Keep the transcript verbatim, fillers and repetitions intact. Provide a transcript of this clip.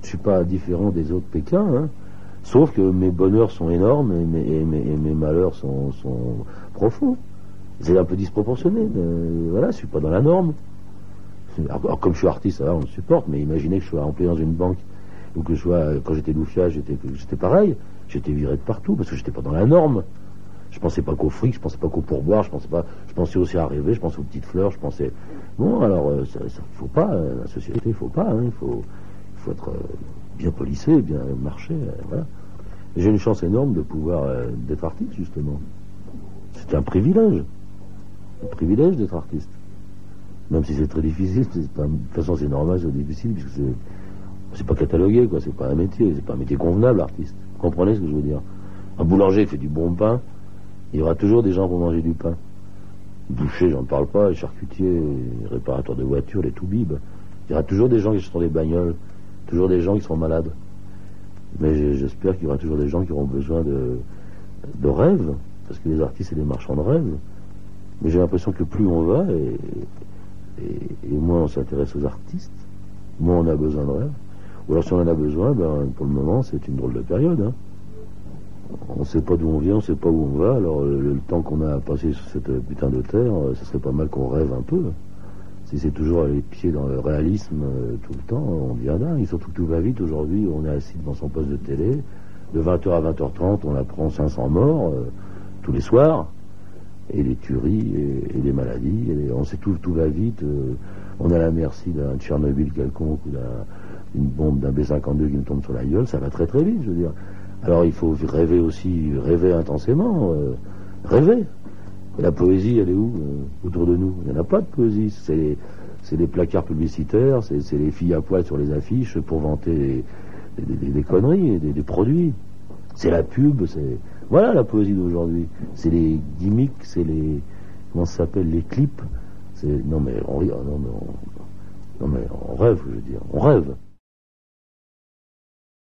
Je suis pas différent des autres Pékins, hein. Sauf que mes bonheurs sont énormes et mes, et mes, et mes malheurs sont, sont profonds. C'est un peu disproportionné, mais voilà, je suis pas dans la norme. Alors, alors, comme je suis artiste, ça va, on le supporte, mais imaginez que je sois employé dans une banque, ou que je sois, quand j'étais Loufia, j'étais, j'étais pareil, j'étais viré de partout, parce que j'étais pas dans la norme. Je pensais pas qu'au fric, je pensais pas qu'au pourboire, je pensais pas, je pensais aussi à rêver, je pensais aux petites fleurs, je pensais, bon, alors, ça, ça faut pas, la société, il faut pas, hein, il faut, il faut être bien policé, bien marcher, voilà. Et j'ai une chance énorme de pouvoir, euh, d'être artiste, justement. C'est un privilège. Un privilège d'être artiste. Même si c'est très difficile, c'est pas, de toute façon c'est normal, c'est difficile, puisque c'est, c'est pas catalogué, quoi, c'est pas un métier, c'est pas un métier convenable, artiste. Vous comprenez ce que je veux dire? Un boulanger qui fait du bon pain, il y aura toujours des gens pour manger du pain. Boucher, j'en parle pas, les charcutiers, les réparateurs de voitures, les toubibs. Il y aura toujours des gens qui sont des bagnoles, toujours des gens qui seront malades. Mais j'espère qu'il y aura toujours des gens qui auront besoin de, de rêves, parce que les artistes, c'est des marchands de rêves. Mais j'ai l'impression que plus on va, et, et, et moins on s'intéresse aux artistes, moins on a besoin de rêves. Ou alors si on en a besoin, ben, pour le moment, c'est une drôle de période, hein. On ne sait pas d'où on vient, on ne sait pas où on va, alors le, le temps qu'on a passé sur cette putain de terre, ce serait pas mal qu'on rêve un peu. Si c'est toujours les pieds dans le réalisme euh, tout le temps, on devient dingue. Surtout que tout va vite aujourd'hui, on est assis devant son poste de télé, de vingt heures à vingt heures trente, on apprend cinq cents morts euh, tous les soirs, et les tueries, et, et les maladies, et les, on sait tout, tout va vite, euh, on est à la merci d'un Tchernobyl quelconque, ou d'une bombe d'un B cinquante-deux qui nous tombe sur la gueule, ça va très très vite, je veux dire. Alors il faut rêver aussi, rêver intensément, euh, rêver. La poésie, elle est où euh, autour de nous? Il n'y en a pas de poésie. C'est les, c'est les placards publicitaires, c'est, c'est les filles à poil sur les affiches pour vanter des, des, des, des conneries, des, des produits. C'est la pub, c'est... Voilà la poésie d'aujourd'hui. C'est les gimmicks, c'est les... Comment ça s'appelle? Les clips. C'est... Non mais on... Non mais on... non mais on rêve, je veux dire. On rêve.